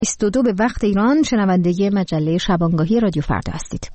22 به وقت ایران، شنونده مجله شبانگاهی رادیو فردا هستید.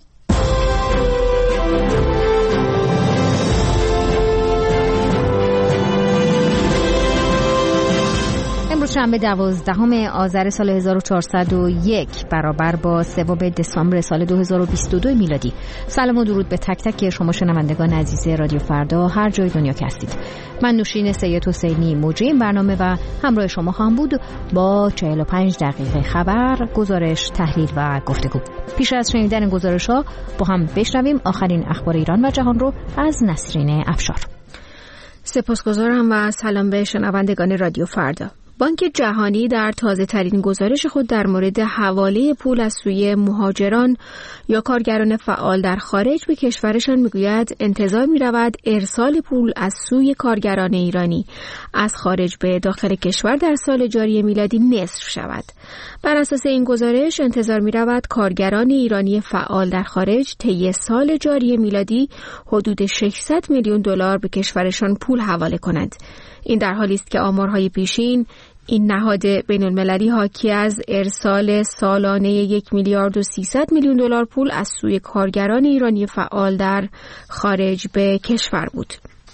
امروز شنبه 12 آذر سال 1401 برابر با 3 دسامبر سال 2022 میلادی. سلام و درود به تک تک شما شنوندگان عزیز رادیو فردا هر جای دنیا که هستید. من نوشین سید حسینی مجری این برنامه و همراه شما خواهم بود با 45 دقیقه خبر، گزارش، تحلیل و گفتگو. پیش از شنیدن گزارش‌ها با هم بشنویم آخرین اخبار ایران و جهان رو از نسرین افشار. سپاسگزارم و سلام به شنوندگان رادیو فردا. بانک جهانی در تازه ترین گزارش خود در مورد حواله پول از سوی مهاجران یا کارگران فعال در خارج به کشورشان میگوید انتظار می‌رود ارسال پول از سوی کارگران ایرانی از خارج به داخل کشور در سال جاری میلادی نصف شود. بر اساس این گزارش انتظار می‌رود کارگران ایرانی فعال در خارج طی سال جاری میلادی حدود 600 میلیون دلار به کشورشان پول حواله کنند. این در حالی است که آمارهای پیشین این نهاد بین‌المللی حاکی از ارسال سالانه 1 میلیارد و 300 میلیون دلار پول از سوی کارگران ایرانی فعال در خارج به کشور بود.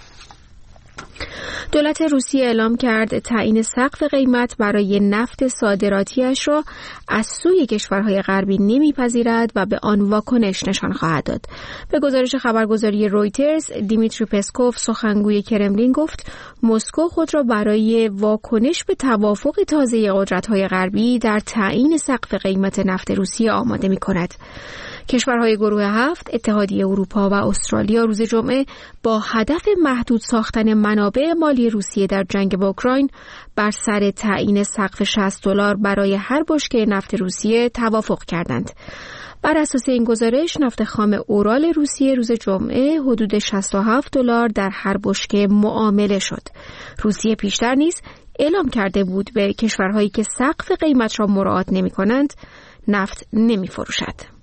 دولت روسیه اعلام کرد تعیین سقف قیمت برای نفت صادراتیش را از سوی کشورهای غربی نمیپذیرد و به آن واکنش نشان خواهد داد. به گزارش خبرگزاری رویترز، دیمیتری پسکوف سخنگوی کرملین گفت مسکو خود را برای واکنش به توافق تازه قدرت‌های غربی در تعیین سقف قیمت نفت روسیه آماده می‌کند. کشورهای گروه 7، اتحادیه اروپا و استرالیا روز جمعه با هدف محدود ساختن منابع مالی روسیه در جنگ با اوکراین بر سر تعیین سقف 60 دلار برای هر بشکه نفت روسیه توافق کردند. بر اساس این گزارش نفت خام اورال روسیه روز جمعه حدود 67 دلار در هر بشکه معامله شد. روسیه پیشتر نیز اعلام کرده بود به کشورهایی که سقف قیمت را مراعات نمی‌کنند نفت نمی‌فروشد.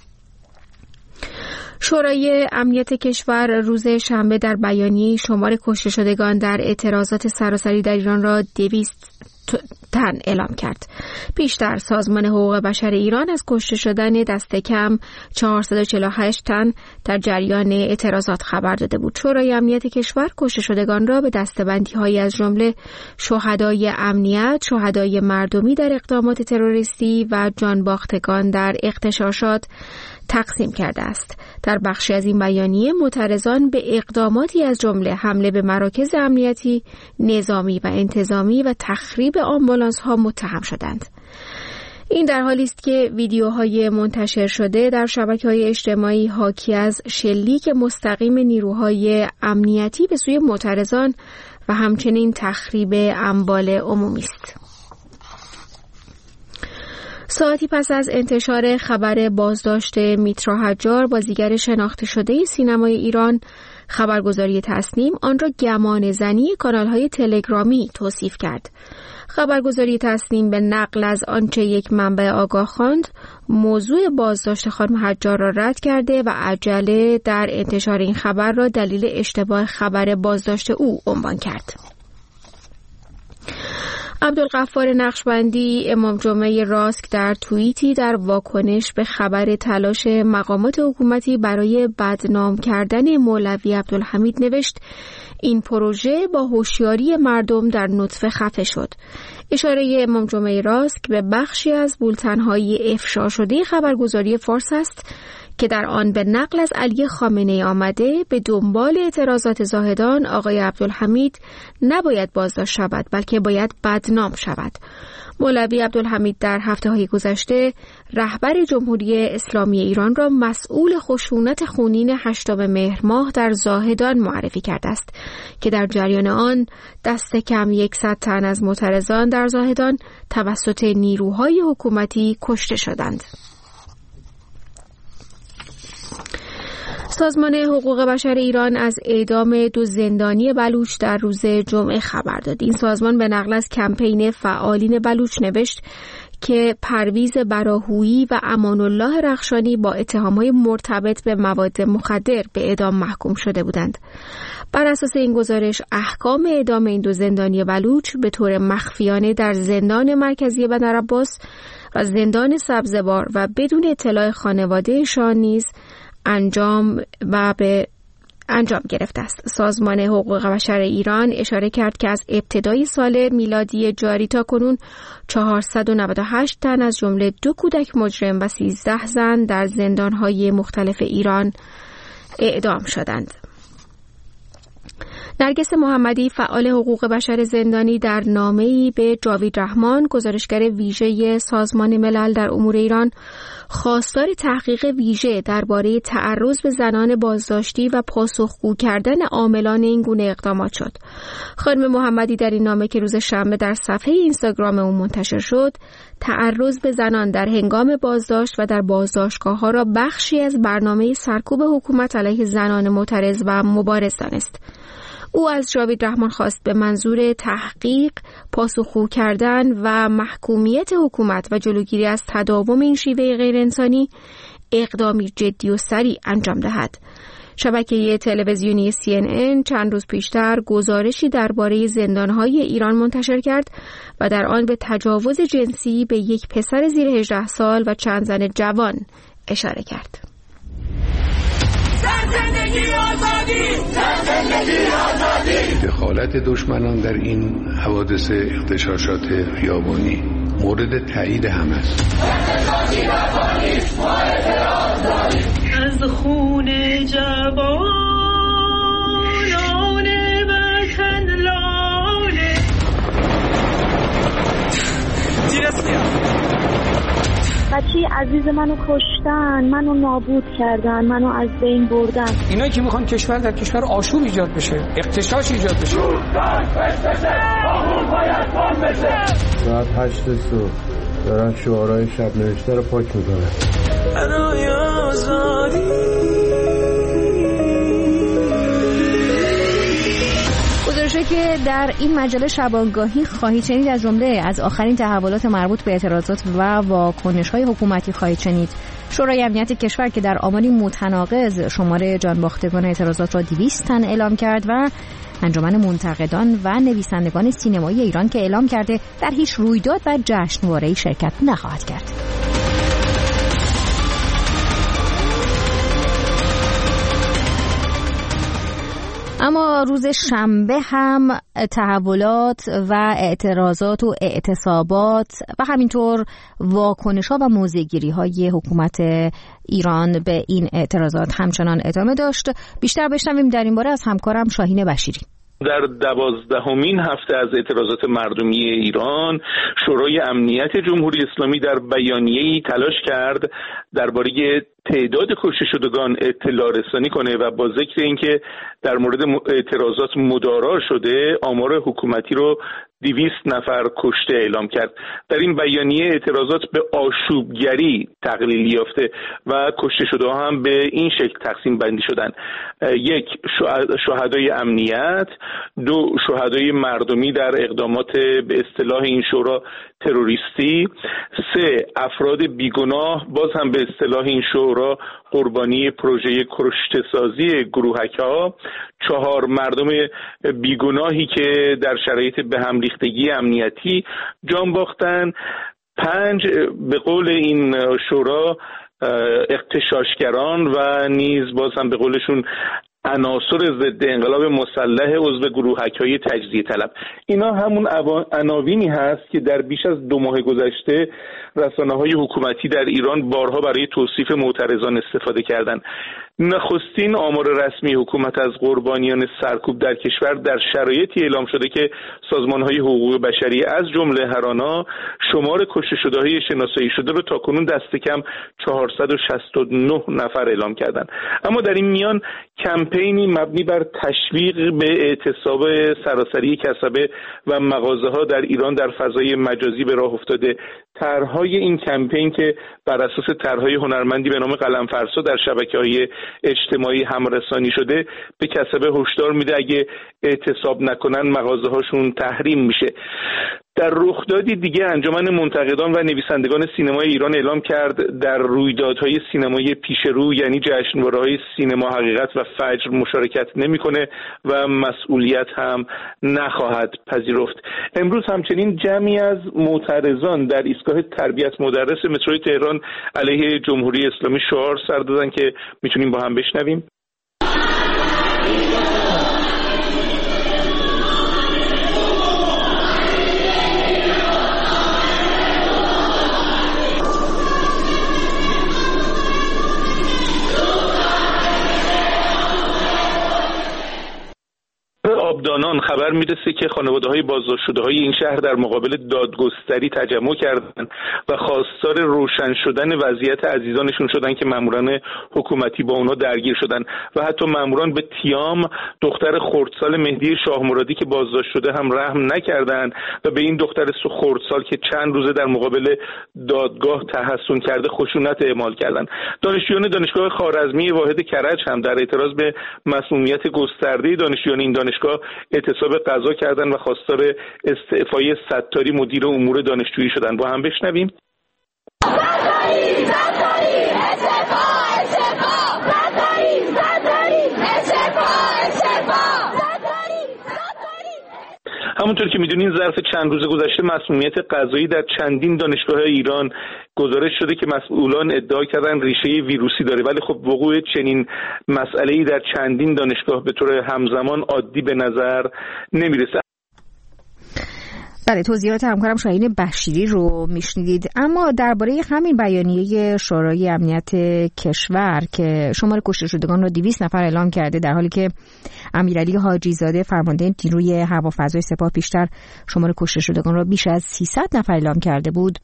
شورای امنیت کشور روز شنبه در بیانیه شمار کشته شدگان در اعتراضات سراسری در ایران را 200 تن اعلام کرد. پیشتر سازمان حقوق بشر ایران از کشته شدن دست کم 448 تن در جریان اعتراضات خبر داده بود. شورای امنیت کشور کشته شدگان را به دسته‌بندی‌هایی از جمله شهدای امنیت، شهدای مردمی در اقدامات تروریستی و جانباختگان در اغتشاشات تقسیم کرده است. در بخشی از این بیانیه معترضان به اقداماتی از جمله حمله به مراکز امنیتی، نظامی و انتظامی و تخریب آمبولانس‌ها متهم شدند. این در حالی است که ویدیوهای منتشر شده در شبکه‌های اجتماعی حاکی از شلیک مستقیم نیروهای امنیتی به سوی معترضان و همچنین تخریب اموال عمومی است. ساعتی پس از انتشار خبر بازداشت میترا حجار، بازیگر شناخته شده سینمای ایران، خبرگزاری تصنیم آن را گمان زنی کانال‌های تلگرامی توصیف کرد. خبرگزاری تصنیم به نقل از آنچه یک منبع آگاه خواند، موضوع بازداشت خانم حجار را رد کرده و عجله در انتشار این خبر را دلیل اشتباه خبر بازداشت او عنوان کرد. عبدالغفار نقشبندی، امام جمعه راسک، در توییتی در واکنش به خبر تلاش مقامات حکومتی برای بدنام کردن مولوی عبدالحمید نوشت این پروژه با هوشیاری مردم در نطفه خفه شد. اشاره امام جمعه راسک به بخشی از بولتن‌های افشا شده خبرگزاری فارس است که در آن به نقل از علی خامنه‌ای آمده به دنبال اعتراضات زاهدان آقای عبدالحمید نباید بازداشت شود بلکه باید بدنام شود. مولوی عبدالحمید در هفته‌های گذشته رهبر جمهوری اسلامی ایران را مسئول خشونت خونین 8 مهر ماه در زاهدان معرفی کرده است که در جریان آن دست کم 100 تن از معترضان در زاهدان توسط نیروهای حکومتی کشته شدند. سازمان حقوق بشر ایران از اعدام 2 زندانی بلوچ در روز جمعه خبر داد. این سازمان به نقل از کمپین فعالین بلوچ نوشت که پرویز براهویی و امان الله رخشانی با اتهام‌های مرتبط به مواد مخدر به اعدام محکوم شده بودند. بر اساس این گزارش احکام اعدام این 2 زندانی بلوچ به طور مخفیانه در زندان مرکزی بندرعباس و زندان سبزوار و بدون اطلاع خانوادهشان نیز انجام گرفته است. سازمان حقوق بشر ایران اشاره کرد که از ابتدای سال میلادی جاری تا کنون 498 تن از جمله 2 کودک مجرم و 13 زن در زندان‌های مختلف ایران اعدام شدند. نرگس محمدی فعال حقوق بشر زندانی در نامه‌ای به جاوید رحمان گزارشگر ویژه سازمان ملل در امور ایران خواستار تحقیق ویژه درباره تعرض به زنان بازداشتی و پاسخگو کردن عاملان این گونه اقدامات شد. خانم محمدی در این نامه که روز شنبه در صفحه اینستاگرام او منتشر شد، تعرض به زنان در هنگام بازداشت و در بازداشتگاه‌ها را بخشی از برنامه سرکوب حکومت علیه زنان معترض و مبارز دانست. او از جاوید رحمان خواست به منظور تحقیق، پاسخگو کردن و محکومیت حکومت و جلوگیری از تداوم این شیوه غیرانسانی اقدامی جدی و سریع انجام دهد. شبکه تلویزیونی CNN چند روز پیشتر گزارشی درباره زندان‌های ایران منتشر کرد و در آن به تجاوز جنسی به یک پسر زیر 18 سال و چند زن جوان اشاره کرد. دخالت دشمنان در این حوادث اغتشاشات خیابانی مورد تایید هم است. از خون جوانان وطن لاله بچه عزیز منو کشتن، منو نابود کردن، منو از بین بردن. اینا که میخوان کشور در کشور آشوب ایجاد بشه، اغتشاش ایجاد بشه. ساعت 8 صبح دارن شعارهای شب نوشته رو پاک میکنن. برای آزادی گزارشی که در این مجله شبانگاهی خواهید شنید از جمله از آخرین تحولات مربوط به اعتراضات و واکنش‌های حکومتی خواهید شنید. شورای امنیت کشور که در آماری متناقض شمار جانباختگان اعتراضات را 200 تن اعلام کرد و انجمن منتقدان و نویسندگان سینمایی ایران که اعلام کرده در هیچ رویداد و جشنواره‌ای شرکت نخواهد کرد. اما روز شنبه هم تحولات و اعتراضات و اعتصابات و همینطور واکنش‌ها و موضع‌گیری‌های حکومت ایران به این اعتراضات همچنان ادامه داشت. بیشتر بشنویم در این باره از همکارم شاهین بشیری. در 12مین هفته از اعتراضات مردمی ایران، شورای امنیت جمهوری اسلامی در بیانیه‌ای تلاش کرد درباره تعداد کشته شدگان اطلاع رسانی کنه و با ذکر اینکه در مورد اعتراضات مدارا شده، آمار حکومتی رو 200 نفر کشته اعلام کرد. در این بیانیه اعتراضات به آشوبگری تقلیل یافته و کشته شده هم به این شکل تقسیم بندی شدن: 1 شهدای امنیت، 2 شهدای مردمی در اقدامات به اصطلاح این شورا تروریستی، 3 افراد بیگناه باز هم به اصطلاح این شورا قربانی پروژه کشته‌سازی گروهک‌ها، 4 مردم بیگناهی که در شرایط به هم ریختگی امنیتی جان باختن، 5 به قول این شورا اغتشاشگران و نیز باز هم به قولشون عناصر ضد انقلاب مسلح عضو گروهک‌های تجزیه طلب. اینا همون عناوینی هست که در بیش از 2 ماه گذشته رسانه‌های حکومتی در ایران بارها برای توصیف معترضان استفاده کردند. نخستین آمار رسمی حکومت از قربانیان سرکوب در کشور در شرایطی اعلام شده که سازمان‌های حقوق بشری از جمله هرانا شمار کشته شده‌های شناسایی شده رو تاکنون دست کم 469 نفر اعلام کردند. اما در این میان کمپینی مبنی بر تشویق به اعتصاب سراسری کسبه و مغازه‌ها در ایران در فضای مجازی به راه افتاده. طرح‌های این کمپین که بر اساس طرح‌های هنرمندی به نام قلم‌فرسا در شبکه‌های اجتماعی همرسانی شده، به کسبه هشدار میده اگه اعتصاب نکنن مغازه‌هاشون تحریم میشه. در رخدادی دیگه انجمن منتقدان و نویسندگان سینمای ایران اعلام کرد در رویدادهای سینمایی پیشرو یعنی جشنواره‌های سینما حقیقت و فجر مشارکت نمی‌کنه و مسئولیت هم نخواهد پذیرفت. امروز همچنین جمعی از معترضان در ایستگاه تربیت مدرس متروی تهران علیه جمهوری اسلامی شعار سر دادن که میتونیم با هم بشنویم. آبدانان خبر میرسه که خانواده‌های بازداشت شده‌های این شهر در مقابل دادگستری تجمع کردند و خواستار روشن شدن وضعیت عزیزانشون شدن که ماموران حکومتی با اونا درگیر شدن و حتی ماموران به تیام دختر خردسال مهدی شاه مرادی که بازداشت شده هم رحم نکردند و به این دختر خردسال که چند روزه در مقابل دادگاه تحصن کرده خشونت اعمال کردند. دانشجویان دانشگاه خوارزمی واحد کرج هم در اعتراض به مسمومیت گسترده دانشجویان این دانشگاه اعتصاب قضا کردن و خواستار استعفای ستاری مدیر امور دانشجویی شدن. با هم بشنویم. همونطور که میدونین ظرف چند روز گذشته مسمومیت غذایی در چندین دانشگاه ایران گزارش شده که مسئولان ادعا کردن ریشه ویروسی داره، ولی خب وقوع چنین مسئله‌ای در چندین دانشگاه به طور همزمان عادی به نظر نمیرسه. بله، توضیحات همکارم شاهین بشیری رو میشنیدید. اما درباره همین بیانیه شورای امنیت کشور که شمار کشته شدگان رو 200 نفر اعلام کرده، در حالی که امیرعلی حاجی زاده فرمانده نیروی هوافضای سپاه پیشتر شمار کشته شدگان رو بیش از 300 نفر اعلام کرده بود،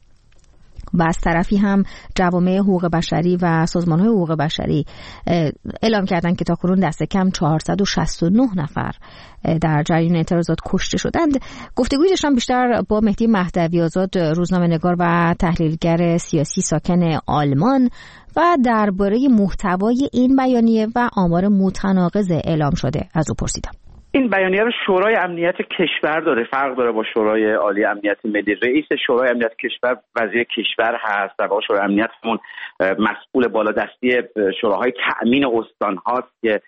و از طرفی هم جوامع حقوق بشری و سازمان‌های حقوق بشری اعلام کردند که تاکنون دست کم 469 نفر در جریان اعتراضات کشته شدند. گفتگوی داشتم بیشتر با مهدی مهدوی آزاد، روزنامه‌نگار و تحلیلگر سیاسی ساکن آلمان، و درباره محتوای این بیانیه و آمار متناقض اعلام شده از او پرسیدم. این بیانیه رو شورای امنیت کشور داره، فرق داره با شورای عالی امنیت ملی. رئیس شورای امنیت کشور وزیر کشور هست، در واقع شورای امنیت همون مسئول بالادستی شوراهای تأمین استان هاست که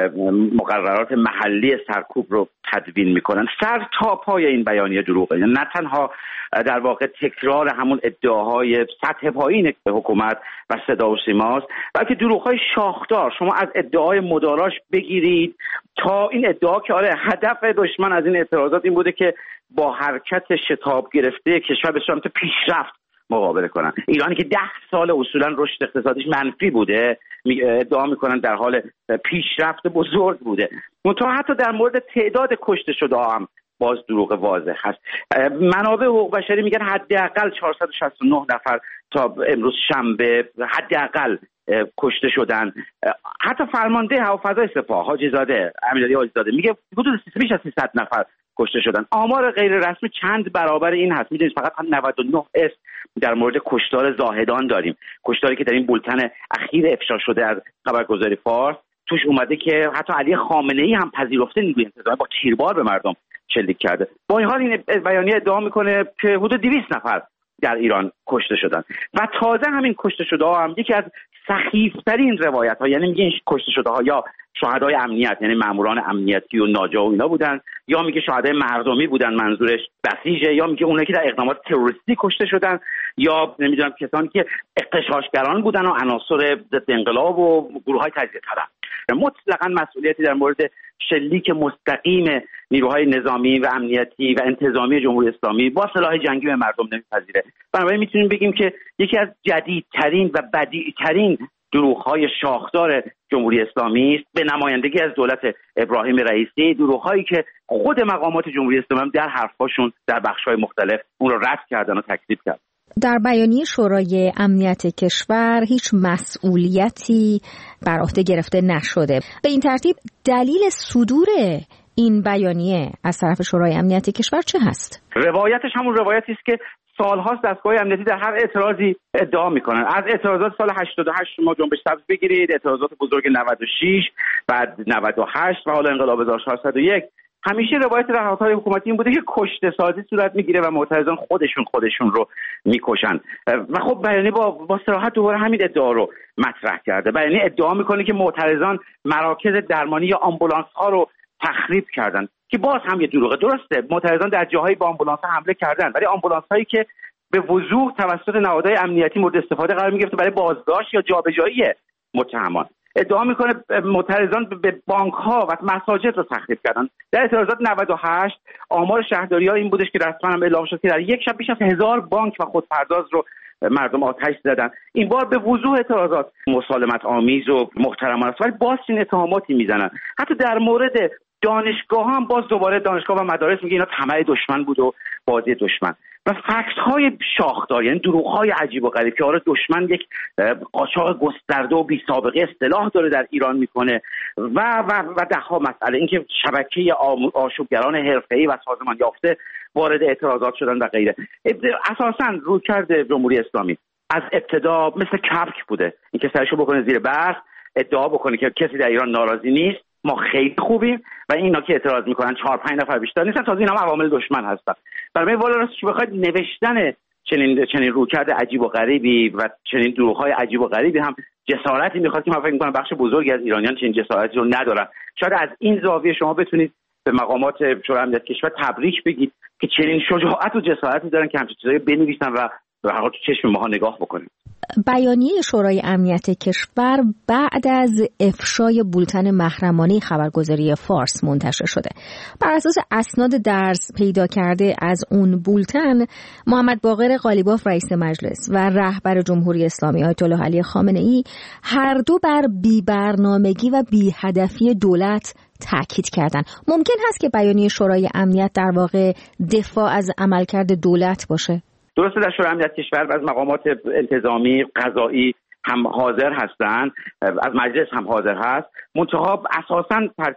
مقررات محلی سرکوب رو تدوین میکنن. سر تا پای این بیانیه دروغه، یعنی نه تنها در واقع تکرار همون ادعاهای سطح پایین حکومت و صدا و سیماست، بلکه دروغ‌های شاخدار. شما از ادعای مداراش بگیرید تا این ادعا که آره هدف دشمن از این اعتراضات این بوده که با حرکت شتاب گرفته کشور به سمت پیشرفت مقابله کنن. ایرانی که 10 سال اصولا رشد اقتصادیش منفی بوده ادعا میکنن در حال پیشرفت بزرگ بوده. منتها حتی در مورد تعداد کشته شده هم باز دروغ واضح هست. منابع حقوق بشری میگن حداقل 469 نفر تا امروز شنبه حداقل کشته شدن. حتی فرمانده هوافضای سپاه حاجی زاده، امیرعلی حاجی زاده، میگه حدود بیش از 300 نفر کشته شدن. آمار غیر رسمی چند برابر این هست. میدونید فقط 99 اسم در مورد کشتار زاهدان داریم، کشتاری که در این بولتن اخیر افشا شده از خبرگزاری فارس توش اومده که حتی علی خامنه‌ای هم پذیرفته نیروی انتظامی با تیربار به مردم شلیک کرده. با این حال این بیانیه ادعا میکنه که حدود 200 نفر در ایران کشته شدن و تازه همین کشته شده ها هم یکی از سخیفترین روایت ها، یعنی میگه این کشته شده ها یا شهدای امنیت یعنی ماموران امنیتی و ناجا و اینا بودن، یا میگه شهدای مردمی بودن منظورش بسیجه، یا میگه اونایی که در اقدامات تروریستی کشته شدن، یا نمیدونم کسانی که اغتشاشگران بودن و عناصر ضد انقلاب و گروه‌های تجزیه طلب. مطلقاً مسئولیتی در مورد شلیک مستقیم نیروهای نظامی و امنیتی و انتظامی جمهوری اسلامی با سلاح جنگی به مردم نمیپذیره. بنابراین میتونیم بگیم که یکی از جدیدترین و بدیعترین دروغ‌های شاخدار جمهوری اسلامی است به نمایندگی از دولت ابراهیم رئیسی، دروغ‌هایی که خود مقامات جمهوری اسلامی در حرف‌هاشون در بخش‌های مختلف اون رو رد کردن و تکذیب کردن. در بیانیه شورای امنیت کشور هیچ مسئولیتی بر عهده گرفته نشده. به این ترتیب دلیل صدور این بیانیه از طرف شورای امنیت کشور چه هست؟ روایتش همون روایتی است که سال‌هاست دستگاه امنیتی در هر اعتراضی ادعا میکنن. از اعتراضات سال 88 شما جنبش سبز بگیرید، اعتراضات بزرگ 96، بعد 98 و حالا انقلاب 1401، همیشه روایت رهبرهای حکومتی این بوده که کشته سازی صورت میگیره و معترضان خودشون رو میکشن و خب بیانیه با صراحت دوباره همین ادعا رو مطرح کرده. بیانیه ادعا میکنه که معترضان مراکز درمانی یا آمبولانس ها رو تخریب کردن که باز هم یه دروغه. درسته معترضان در جاهایی با آمبولانس ها حمله کردن، ولی آمبولانس هایی که به وضوح توسط نهادهای امنیتی مورد استفاده قرار میگرفته برای بازداشت یا جابجایی متهمان. ادعا میکنه معترضان به بانک ها و مساجد رو تخریب کردن. در اعتراضات 98 آمار شهرداری‌ها این بودش که رسما هم اعلام شد که در یک شب بیش از 1000 بانک و خودپرداز رو مردم آتش زدن. این بار به وضوح اعتراضات مسالمت آمیز و محترمانه است، ولی باز این اتهاماتی میزنن. حتی در مورد دانشگاه هم باز دوباره دانشگاه و مدارس میگه اینا طمع دشمن بود و بازی دشمن و فکت های شاخدار، یعنی دروغ های عجیب و غریب که آره دشمن یک قاچاق گسترده و بی سابقه اصطلاح داره در ایران میکنه و دهها مسئله، اینکه شبکه آشوبگران حرفه‌ای و سازمان یافته وارد اعتراضات شدن و غیره. اساساً رویکرد جمهوری اسلامی از ابتدا مثل کبک بوده، اینکه سرشو بکنه زیر برف، ادعا بکنه که کسی در ایران ناراضی نیست، ما خیلی خوبیم و اینا که اعتراض میکنن 4-5 نفر بیشتر نیستن، تازه اینا هم عوامل دشمن هستن. برای والا راستش بخواید نوشتن چنین رویکرد عجیب و غریبی و چنین دروغ‌های عجیب و غریبی هم جسارتی میخواد که من فکر میکنم بخش بزرگی از ایرانیان چنین جسارتی رو ندارن. شاید از این زاویه شما بتونید به مقامات شورای امنیت کشور تبریک بگید که چنین شجاعت و جسارتی دارن که همچین چیزایی بنویسن و به هر حال تو چشم ماها نگاه بکنیم. بیانیه شورای امنیت کشور بعد از افشای بولتن محرمانه خبرگزاری فارس منتشر شده. بر اساس اسناد درس پیدا کرده از اون بولتن، محمد باقر قالیباف رئیس مجلس و رهبر جمهوری اسلامی آیت الله علی خامنه‌ای هر دو بر بی‌برنامگی و بی‌هدفی دولت تاکید کردند. ممکن هست که بیانیه شورای امنیت در واقع دفاع از عملکرد دولت باشه؟ درسته در شورای امنیت کشور از مقامات انتظامی قضایی هم حاضر هستند، از مجلس هم حاضر هست، منتها اساساً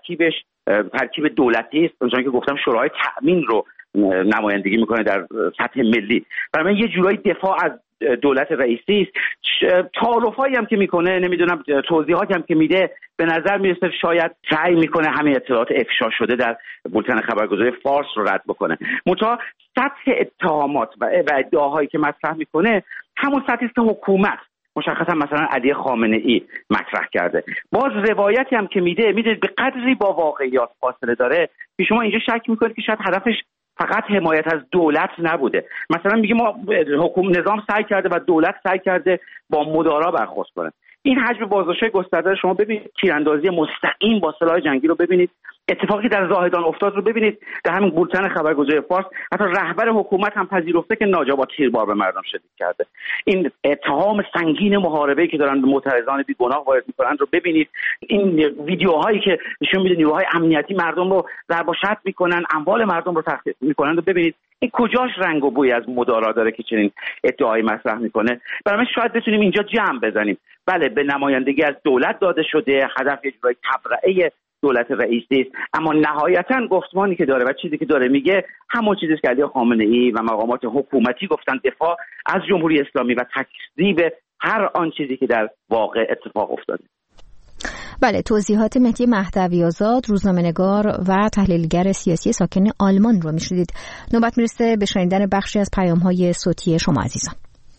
ترکیب دولتی است. اونجوری که گفتم شورای تأمین رو نمایندگی میکنه در سطح ملی. برای من یه جورایی دفاع از دولت رئیسی است. تعارفایی هم که میکنه، نمیدونم توضیحاتی هم که میده، به نظر میرسه شاید سعی میکنه همین اطلاعات افشا شده در بولتن خبرگزاری فارس رو رد بکنه. منتها سطح اتهامات و ادعاهایی که مطرح میکنه همون سطحی است که حکومت مشخصا مثلا علی خامنه‌ای مطرح کرده. باز روایتی هم که میده به قدری با واقعیات فاصله داره که شما اینجا شک میکنید که شاید هدفش فقط حمایت از دولت نبوده. مثلا میگه ما نظام سعی کرده و دولت سعی کرده با مدارا برخورد کنه. این حجم بازداشت‌های گسترده شما ببینید، تیراندازی مستقیم با سلاح جنگی رو ببینید، اتفاقی در زاهدان افتاد رو ببینید، در همین بولتن خبرگزاری فارس حتی رهبر حکومت هم پذیرفته که ناجا با تیربار به مردم شلیک کرده. این اتهام سنگین محاربه‌ای که دارن به معترضان بیگناه وارد می‌کنن رو ببینید. این ویدیوهایی که نشون میده نیروهای امنیتی مردم رو ضرب و شتم می‌کنن، اموال مردم رو تخریب می‌کنن رو ببینید. این کجاش رنگ و بوی از مدارا داره که چنین ادعایی مطرح می‌کنه؟ برای من شاید بتونیم اینجا جمع بزنیم. بله، به نمایندگی از دولت داده شده، هدف یه جورایی تبرئه دولت رئیسی است، اما نهایتاً گفتمانی که داره و چیزی که داره میگه همون چیزی که علی خامنه‌ای و مقامات حکومتی گفتن، دفاع از جمهوری اسلامی و تکذیب هر آن چیزی که در واقع اتفاق افتاده. بله، توضیحات مهدی مهدوی آزاد، روزنامه‌نگار و تحلیلگر سیاسی ساکن آلمان رو میشنیدید. نوبت میرسه به شنیدن بخشی از پیام‌های صوتی شما عزیزان.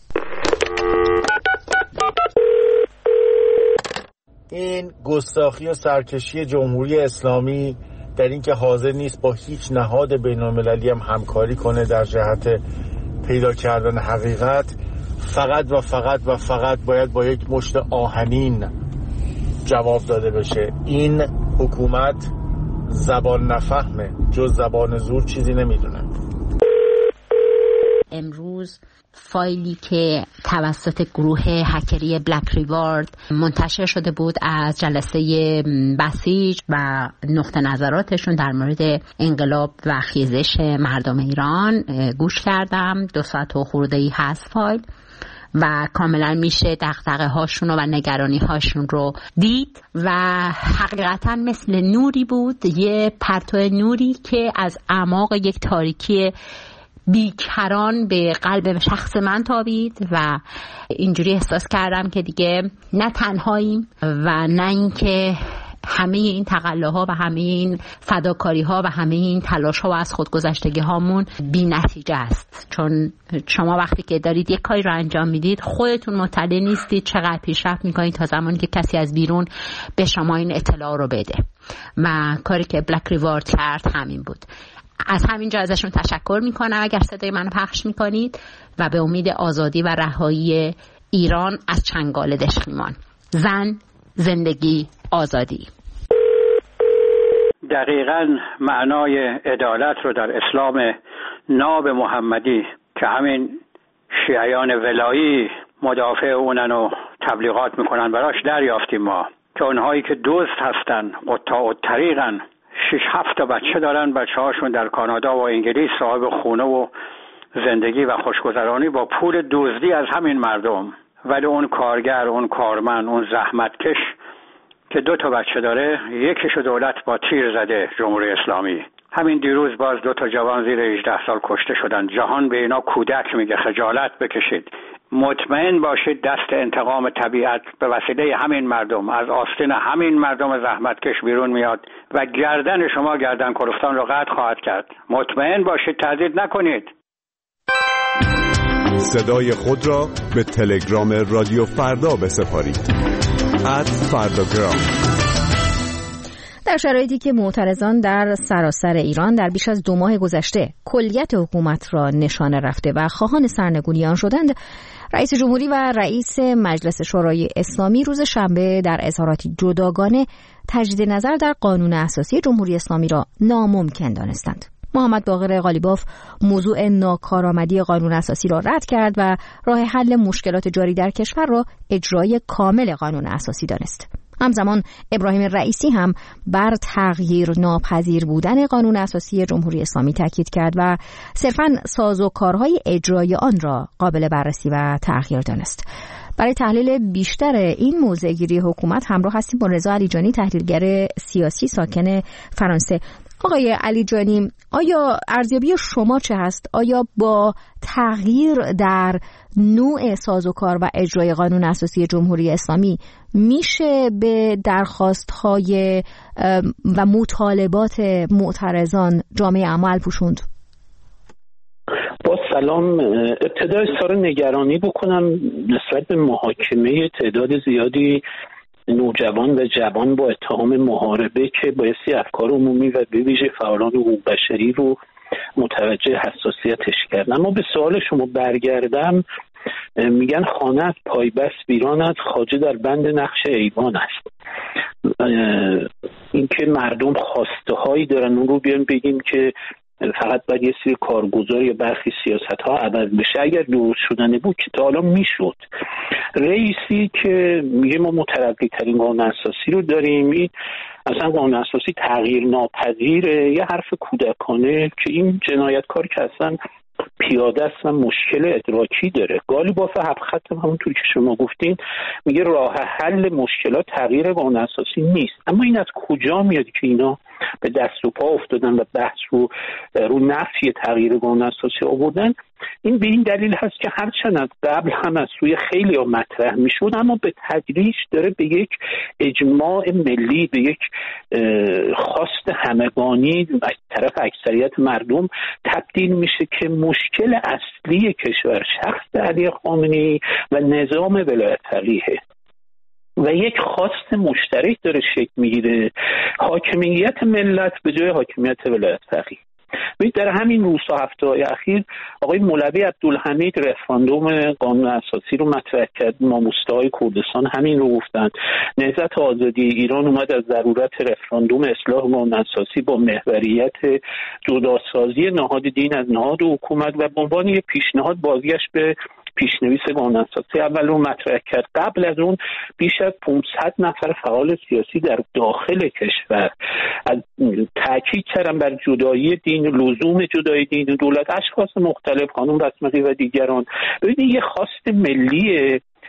این گستاخی و سرکشی جمهوری اسلامی در این که حاضر نیست با هیچ نهاد بین‌المللی هم همکاری کنه در جهت پیدا کردن حقیقت، فقط باید با یک مشت آهنین جواب داده بشه. این حکومت زبان نفهمه، جز زبان زور چیزی نمیدونه. امروز فایلی که توسط گروه هکری بلک ریوارد منتشر شده بود از جلسه بسیج و نقطه نظراتشون در مورد انقلاب و خیزش مردم ایران گوش کردم. 2 ساعت و خورده‌ای هست فایل و کاملا میشه دغدغه هاشون و نگرانی هاشون رو دید و حقیقتا مثل نوری بود، یه پرتو نوری که از اعماق یک تاریکی بیکران به قلب شخص من تابید و اینجوری احساس کردم که دیگه نه تنهاییم و نه اینکه همه این تقلاها و همه این فداکاری‌ها و همه این تلاش‌ها و از خودگذشتگی هامون بی‌نتیجه است، چون شما وقتی که دارید یک کاری رو انجام میدید خودتون مطلع نیستید چقدر پیشرفت میکنید تا زمانی که کسی از بیرون به شما این اطلاع رو بده. و کاری که بلک ریوارد کرد همین بود. از همینجا ازشون تشکر میکنم اگر صدای منو پخش میکنید و به امید آزادی و رهایی ایران از چنگال دشخیمان. زن، زندگی، آزادی. دقیقاً معنای عدالت رو در اسلام ناب محمدی که همین شیعیان ولایی مدافع اونن و تبلیغات میکنن براش دریافتیم ما، که اونهایی که دزد هستن، قطاع الطریقن، 6-7 تا بچه دارن، بچه هاشون در کانادا و انگلیس صاحب خونه و زندگی و خوشگذرانی با پول دزدی از همین مردم. ولی اون کارگر، اون کارمن، اون زحمتکش که 2 تا بچه داره، یکیشو دولت با تیر زده، جمهوری اسلامی. همین دیروز باز 2 تا جوان زیر 18 سال کشته شدن. جهان به اینا کودک میگه، خجالت بکشید. مطمئن باشید دست انتقام طبیعت به وسیله همین مردم از آستین همین مردم زحمتکش بیرون میاد و گردن شما گردن کلفتان رو قطع خواهد کرد. مطمئن باشید، تردید نکنید. صدای خود را به تلگرام رادیو فردا بسپارید. @فرdagram. در شرایطی که معترضان در سراسر ایران در بیش از 2 ماه گذشته کلیت حکومت را نشانه رفته و خواهان سرنگونی آن شدند، رئیس جمهوری و رئیس مجلس شورای اسلامی روز شنبه در اظهاراتی جداگانه تجدید نظر در قانون اساسی جمهوری اسلامی را ناممکن دانستند. محمد باقر قالیباف موضوع ناکارآمدی قانون اساسی را رد کرد و راه حل مشکلات جاری در کشور را اجرای کامل قانون اساسی دانست. همزمان ابراهیم رئیسی هم بر تغییر ناپذیر بودن قانون اساسی جمهوری اسلامی تاکید کرد و صرفاً سازوکارهای اجرای آن را قابل بررسی و تغییر دانست. برای تحلیل بیشتر این موضع‌گیری حکومت همراه هستیم با رضا علیجانی، تحلیلگر سیاسی ساکن فرانسه. آقای علیجانی، آیا ارزیابی شما چه هست؟ آیا با تغییر در نوع سازوکار و اجرای قانون اساسی جمهوری اسلامی میشه به درخواست‌های و مطالبات معترضان جامعه عمل پوشوند؟ با سلام، ابتدای سال نگرانی بکنم نسبت به محاکمه تعداد زیادی نوجوان و جوان با اتهام محاربه که بایستی افکار عمومی و به ویژه فعالان حقوق بشری رو متوجه حساسیتش کرد. اما به سوال شما برگردم، میگن خانه از پایبست ویران است، خواجه در بند نقش ایوان است. اینکه مردم خواسته هایی دارن اون رو بیان بگیم که فقط باید یه سری کارگزار یا برخی سیاست ها عوض بشه. اگر درست شدنه بود که تا حالا میشد. رئیسی که میگه ما مترقی ترین قانون اساسی رو داریم، این اصلا قانون اساسی تغییر ناپذیره، یه حرف کودکانه که این جنایتکار که اصلا پیاده است و مشکل ادراکی داره. قالیباف هفت همونطور که شما گفتین میگه راه حل مشکلات تغییر قانون اساسی نیست. اما این از کجا میاد که اینا به دست و پا افتادن و بحث رو نفی تغییر قانون اساسی آوردن؟ این به این دلیل هست که هرچند از قبل هم از سوی خیلی ها مطرح میشد، اما به تدریج داره به یک اجماع ملی، به یک خواست همگانی از طرف اکثریت مردم تبدیل میشه که مشکل اصلی کشور شخص علی خامنه‌ای و نظام ولایت فقیهه و یک خواست مشترک داره شکل میگیره، حاکمیت ملت به جای حاکمیت ولایت فقیه. در همین روزها هفته‌های اخیر آقای مولوی عبدالحمید رفراندوم قانون اساسی رو مطرح کرد. ماموسته‌های کردستان همین رو گفتن. نهضت آزادی ایران اومد از ضرورت رفراندوم اصلاح قانون اساسی با محوریت جداسازی نهاد دین از نهاد حکومت و به عنوان یک پیشنهاد بازگشت به پیشنویس قانون اساسی اول رو مطرح کرد. قبل از اون بیش از 500 نفر فعال سیاسی در داخل کشور از تاکید کردن بر جدایی دین، لزوم جدایی دین و دولت، اشخاص مختلف، خانم بسمتی و دیگران. ببینید یه خواست ملیه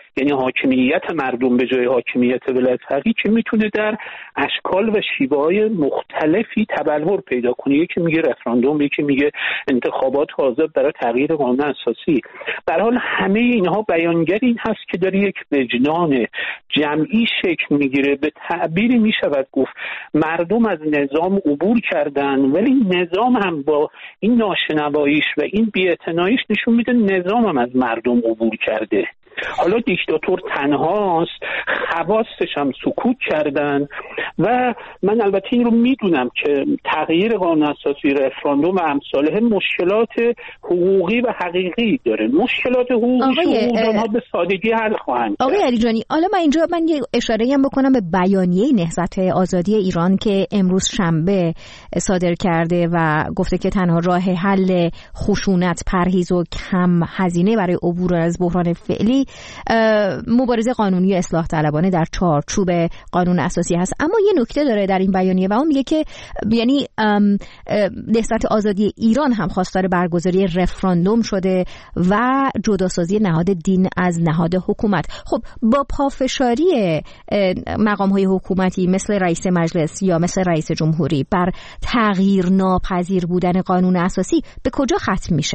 یعنی حاکمیت مردم به جای حاکمیت ولایت فقیه، که میتونه در اشکال و شیوه‌های مختلفی تبلور پیدا کنه. یکی میگه رفراندوم، یکی میگه انتخابات آزاد برای تغییر قانون اساسی. به هر حال همه اینها بیانگر این هست که داره یک وجدان جمعی شکل میگیره. به تعبیری میشود گفت مردم از نظام عبور کردن، ولی نظام هم با این ناشنواییش و این بی‌اعتناییش نشون میده نظام هم از مردم عبور کرده. حالا دیکتاتور تنهاست، خواستش هم سکوت کردن و من البته این رو میدونم که تغییر قانون اساسی، رفراندوم و امثاله مشکلات حقوقی و حقیقی داره. مشکلات حقوقی اونها به سادگی حل خواهند کرد. آقای علیجانی، حالا من اینجا یه اشاره‌ای هم بکنم به بیانیه نهضت آزادی ایران که امروز شنبه صادر کرده و گفته که تنها راه حل خشونت، پرهیز و کم هزینه برای عبور از بحران فعلی مبارزه قانونی و اصلاح طلبانه در چارچوب قانون اساسی هست. اما یه نکته داره در این بیانیه و اون میگه که یعنی نهضت آزادی ایران هم خواستار برگزاری رفراندوم شده و جداسازی نهاد دین از نهاد حکومت. خب با پافشاری مقام‌های حکومتی مثل رئیس مجلس یا مثل رئیس جمهوری بر تغییر ناپذیر بودن قانون اساسی به کجا ختم میشه؟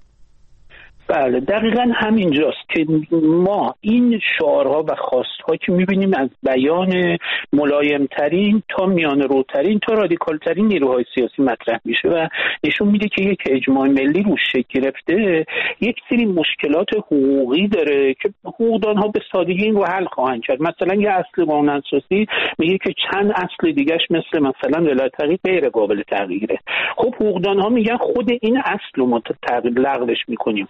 بله دقیقاً همینجاست که ما این شعارها و خواستها که میبینیم از بیان ملایمترین تا میان روترین تا رادیکالترین نیروهای سیاسی مطرح میشه و نشون میده که یک اجماع ملی روش شکل گرفته، یک سری مشکلات حقوقی داره که حقوقدانها به سادگی این رو حل خواهند کرد. مثلا یه اصل قانون اساسی میگه که چند اصل دیگهش مثلا ولایت فقیه غیر قابل تغییره. خب حقوقدانها میگن خود این اصل رو ما لغوش میکنیم،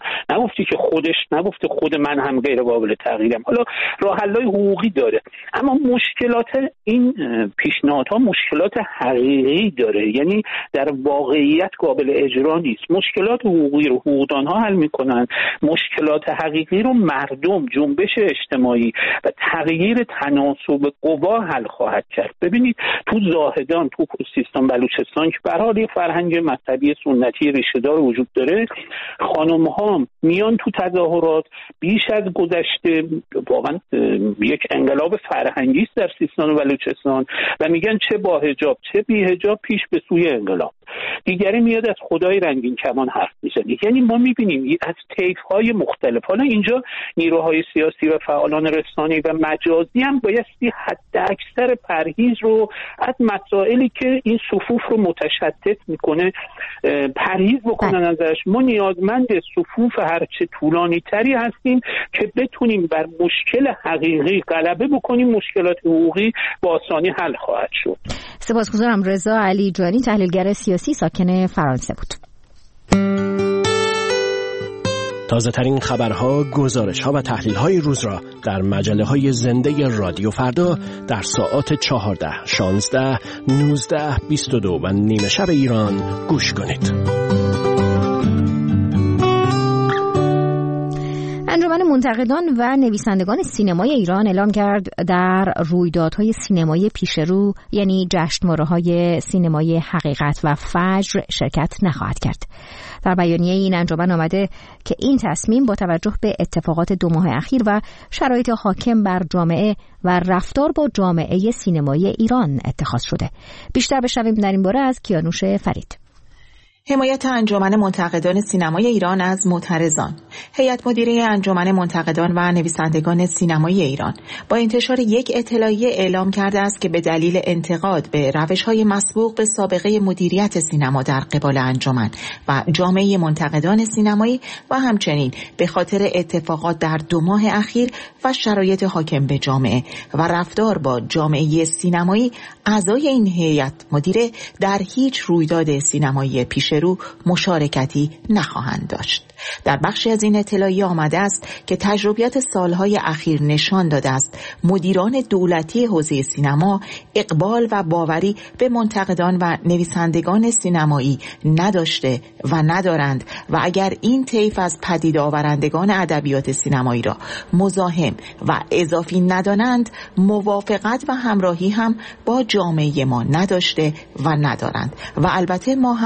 نگفته خود من هم غیر قابل تغییرم. حالا راه حل‌های حقوقی داره، اما مشکلات این پیشنهادها مشکلات حقیقی داره، یعنی در واقعیت قابل اجرا نیست. مشکلات حقوقی رو حقوقدانها حل میکنن، مشکلات حقیقی رو مردم، جنبش اجتماعی و تغییر تناسب قوا حل خواهد کرد. ببینید تو زاهدان، تو سیستان بلوچستان که به هر حال یه فرهنگ مذهبی سنتی ریشه‌دار وجود داره، خانم‌ها میان تو تظاهرات بیش از گذشته، واقعا یک انقلاب فرهنگی است در سیستان و بلوچستان و میگن چه با حجاب چه بی حجاب پیش به سوی انقلاب. دیگری میاد از خدای رنگین کمان حرف میزنه. یعنی ما میبینیم از طیف‌های مختلف. حالا اینجا نیروهای سیاسی و فعالان رسانه‌ای و مجازی هم بایستی حد اکثر پرهیز رو از مسائلی که این صفوف رو متشتت میکنه پرهیز بکنن ازش. ما نیازمند صفوف هرچه طولانی تری هستیم که بتونیم بر مشکل حقیقی غلبه بکنیم. مشکلات حقوقی با آسانی حل خواهد شد. سپاسگزارم. رضا علیجانی، تحلیلگر سیاسی ساکن فرانسه بود. تازه ترین خبرها، گزارش‌ها و تحلیل‌های روز را در مجله‌های زنده رادیو فردا در ساعات 14, 16, 19, 22 و نیمه شب ایران گوش کنید. انجمن منتقدان و نویسندگان سینمای ایران اعلام کرد در رویدادهای سینمایی پیشرو یعنی جشنواره‌های سینمای حقیقت و فجر شرکت نخواهد کرد. در بیانیه این انجمن آمده که این تصمیم با توجه به اتفاقات 2 ماه اخیر و شرایط حاکم بر جامعه و رفتار با جامعه سینمایی ایران اتخاذ شده. بیشتر بشنویم در این باره از کیانوش فرید. حمایت انجمن منتقدان سینمای ایران از معترضان. هیئت مدیره انجمن منتقدان و نویسندگان سینمای ایران با انتشار یک اطلاعیه اعلام کرده است که به دلیل انتقاد به روش‌های مسبوق به سابقه مدیریت سینما در قبال انجمن و جامعه منتقدان سینمایی و همچنین به خاطر اتفاقات در 2 ماه اخیر و شرایط حاکم به جامعه و رفتار با جامعه سینمایی، اعضای این هیئت مدیره در هیچ رویداد سینمایی پیشرو مشارکتی نخواهند داشت. در بخشی از این اطلاعیه آمده است که تجربیات سالهای اخیر نشان داده است مدیران دولتی حوزه سینما اقبال و باوری به منتقدان و نویسندگان سینمایی نداشته و ندارند و اگر این طیف از پدید آورندگان ادبیات سینمایی را مزاحم و اضافی ندانند، موافقت و همراهی هم با جامعه ما نداشته و ندارند و البته ما هم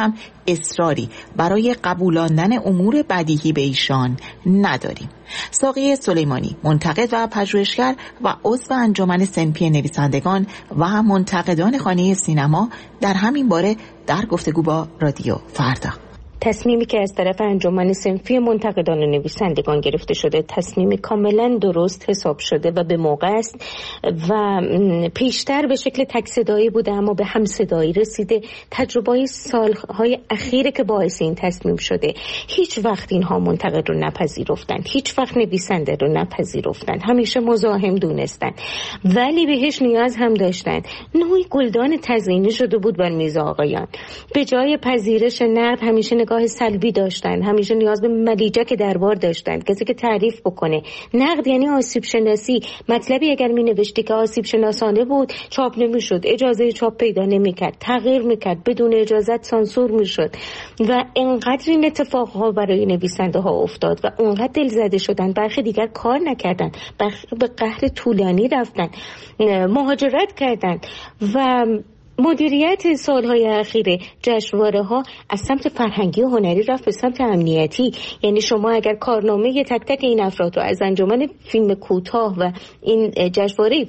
اصراری برای قبولاندن امور بدیهی به ایشان نداریم. ساقی سلیمانی، منتقد و پژوهشگر و عضو انجمن صنفی نویسندگان و منتقدان خانه سینما، در همین باره در گفتگو با رادیو فردا. تصمیمی که از طرف انجمن صنفی منتقدان و نویسندگان گرفته شده تصمیمی کاملا درست حساب شده و به موقع است و پیشتر به شکل تک صدایی بوده اما به هم صدایی رسیده. تجربه سالهای اخیره که باعث این تصمیم شده. هیچ وقت اینها منتقد رو نپذیرفتند، هیچ وقت نویسنده رو نپذیرفتند، همیشه مزاحم دونستند، ولی بهش نیاز هم داشتند. نوعی گلدان تزیینی شده بود بر میز آقایان. به جای پذیرش نقد همیشه نگاه سلبی داشتن، همیشه نیاز به ملیجک دربار داشتن، کسی که تعریف بکنه. نقد یعنی آسیب شناسی. مطلبی اگر می نوشتی که آسیب شناسانه بود چاپ نمی شد، اجازه چاپ پیدا نمی کرد، تغییر می کرد، بدون اجازت سانسور می شد و انقدر این اتفاقها برای نویسنده ها افتاد و اونقدر دل زده شدن. برخی دیگر کار نکردن، به قهر طولانی رفتن، مهاجرت کردن و مدیریت سالهای اخیر جشنواره‌ها از سمت فرهنگی و هنری رفت به سمت امنیتی. یعنی شما اگر کارنامه تک تک این افراد رو از انجمن فیلم کوتاه و این جشنواره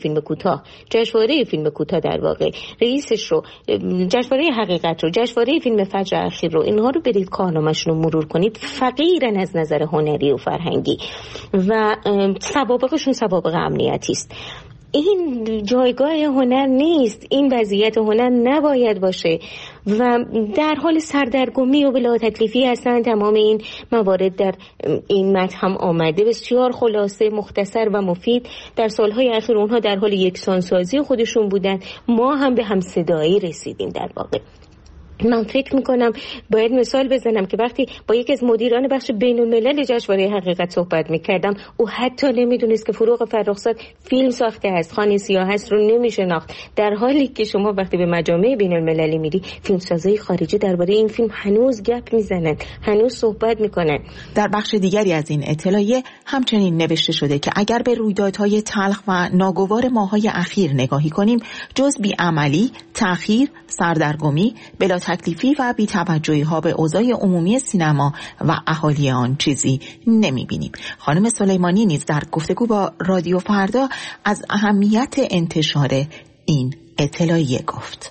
فیلم کوتاه در واقع رئیسش رو، جشنواره حقیقت رو، جشنواره فیلم فجر اخیر رو، اینها رو برید کارنامه‌شون رو مرور کنید، فقیرن از نظر هنری و فرهنگی و سوابقشون سوابق امنیتی است. این جایگاه هنر نیست، این وضعیت هنر نباید باشه و در حال سردرگمی و بلا تکلیفی هستن. تمام این موارد در این متن هم آمده، بسیار خلاصه، مختصر و مفید. در سالهای اخیر اونها در حال یکسانسازی خودشون بودن، ما هم به همصدایی رسیدیم. در واقع من فکر میکنم باید مثال بزنم که وقتی با یکی از مدیران بخش بین الملل جشنواره حقیقت صحبت میکردم، او حتی نمیدونست که فروغ فرخزاد فیلم ساخته است، خانه سیاه است رو نمیشناخت، در حالی که شما وقتی به مجامع بین المللی میری فیلمسازای خارجی درباره این فیلم هنوز گپ میزنن، هنوز صحبت میکنن. در بخش دیگری از این اطلاعیه همچنین نوشته شده که اگر به رویدادهای تلخ و ناگوار ماه‌های اخیر نگاهی کنیم، جز بی‌عملی، تأخیر، سردرگمی، بلا تکلیفی و بی‌توجهی ها به اوضاع عمومی سینما و اهالی آن چیزی نمی‌بینیم. خانم سلیمانی نیز در گفتگو با رادیو فردا از اهمیت انتشار این اطلاعیه گفت.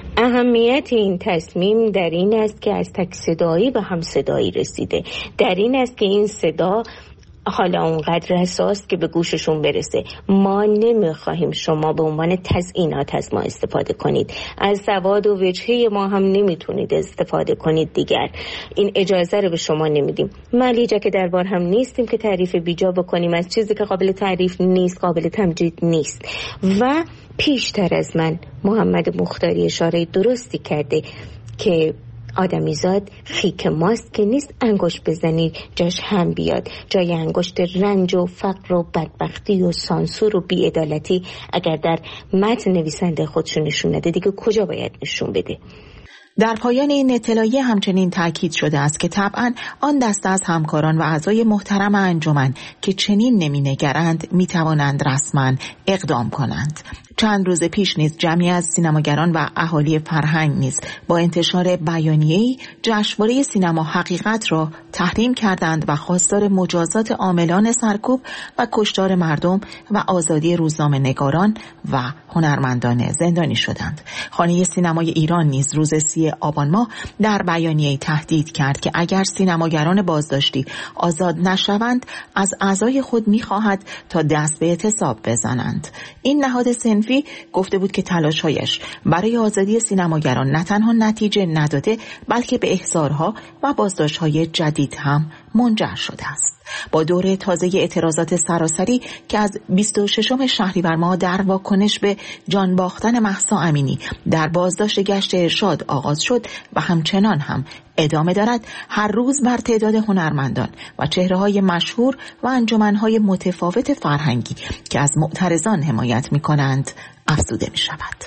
اهمیت این تصمیم در این است که از تک صدایی به هم صدایی رسیده، در این است که این صدا حالا اونقدر حساس که به گوششون برسه. ما نمیخواهیم شما به عنوان تزیینات از ما استفاده کنید، از سواد و وجهه ما هم نمیتونید استفاده کنید دیگر، این اجازه رو به شما نمیدیم. ملیجه که دربار هم نیستیم که تعریف بیجا بکنیم از چیزی که قابل تعریف نیست، قابل تمجید نیست. و پیشتر از من محمد مختاری اشاره درستی کرده که آدمیزاد خیک ماست که نیست انگشت بزنی جاش هم بیاد. جای انگشت رنج و فقر و بدبختی و سانسور و بی‌عدالتی اگر در متن نویسنده خودشون نشون نده، دیگه کجا باید نشون بده؟ در پایان این اطلاعیه همچنین تاکید شده است که طبعاً آن دسته از همکاران و اعضای محترم انجمن که چنین نمی‌نگرند می‌توانند رسما اقدام کنند. چند روز پیش نیز جمعی از سینماگران و اهالی فرهنگ نیز با انتشار بیانیه‌ای جشنواره سینما حقیقت را تحریم کردند و خواستار مجازات عاملان سرکوب و کشتار مردم و آزادی روزنامه‌نگاران و هنرمندان زندانی شدند. خانه سینمای ایران نیز روز 30 آبان ماه در بیانیه‌ای تهدید کرد که اگر سینماگران بازداشتی آزاد نشوند از اعضای خود می‌خواهد تا دست به اعتصاب بزنند. این نهاد صنفی گفته بود که تلاش‌هایش برای آزادی سینماگران نه تنها نتیجه نداده بلکه به احضارها و بازداشت‌های جدید هم منجر شده است. با دوره تازه اعتراضات سراسری که از 26 شهریور ماه در واکنش به جان باختن مهسا امینی در بازداشت گشت ارشاد آغاز شد و همچنان هم ادامه دارد، هر روز بر تعداد هنرمندان و چهره‌های مشهور و انجمن‌های متفاوت فرهنگی که از معترضان حمایت می‌کنند افزوده می‌شود.